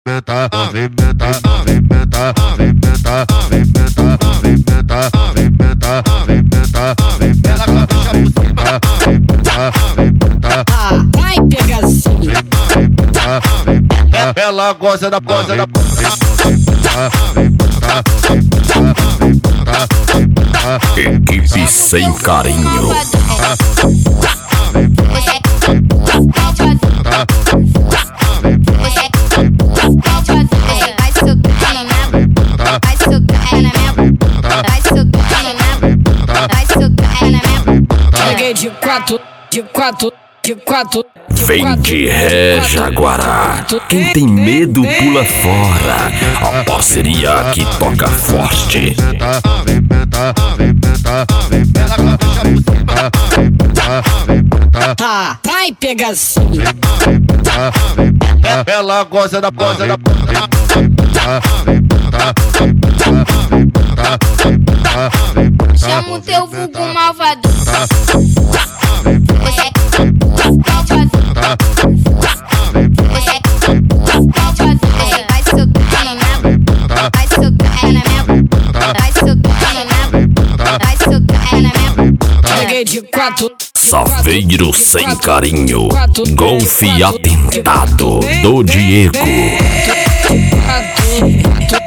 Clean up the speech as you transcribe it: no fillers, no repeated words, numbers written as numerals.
Vai pegazinho. Ela gosta da posa da Equipe sem carinho. Cheguei de quatro. Vem de ré, Jaguará. Quem tem medo pula fora. A parceria que toca forte. Vai pegazinho. Ela gosta da posa da Chama o teu vulgo malvado. Cheguei de quatro. Saveiro sem carinho. Golfe atentado do Diego.